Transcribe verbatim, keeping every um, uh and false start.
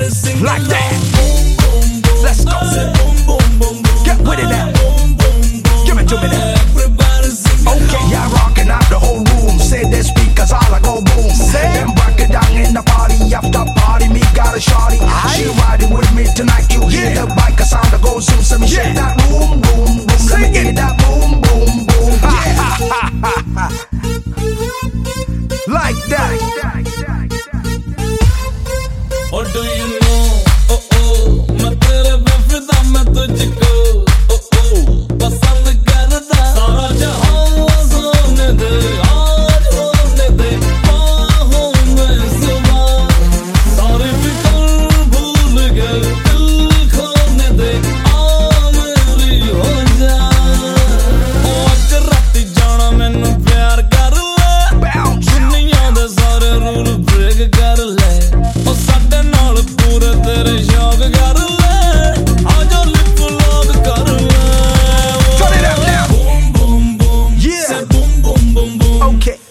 Like that. Let's go. Get with it now. Give it to me now. Okay, yeah, rocking out the whole room. Say the speakers all I go boom. Then break it down in the party after party. Me got a shawty. She riding with me tonight. You hear the biker sound that goes zoom. So me shake that boom, boom, boom. Let me hear that boom, boom, boom. Yeah. Like that. Or do you know? Oh oh, मैं तेरे पे फिदा मैं तुझको. Oh oh, पसंद करता सारा जहां सोने दे, आज होने दे बाहों में सुबह. सारी फिक्र भूल गए, दिल खोने दे, आ मेरी हो जा. ओ अज राती जाना मैनू प्यार कर ले, दुनिया दे सारे रूल ब्रेक कर ले. ओ साडे नाल पूरे तेरे शौक कर ले, आजा लिप लॉक कर ले. Turn it up now. Boom boom boom, Yeah. say boom boom boom boom. Okay.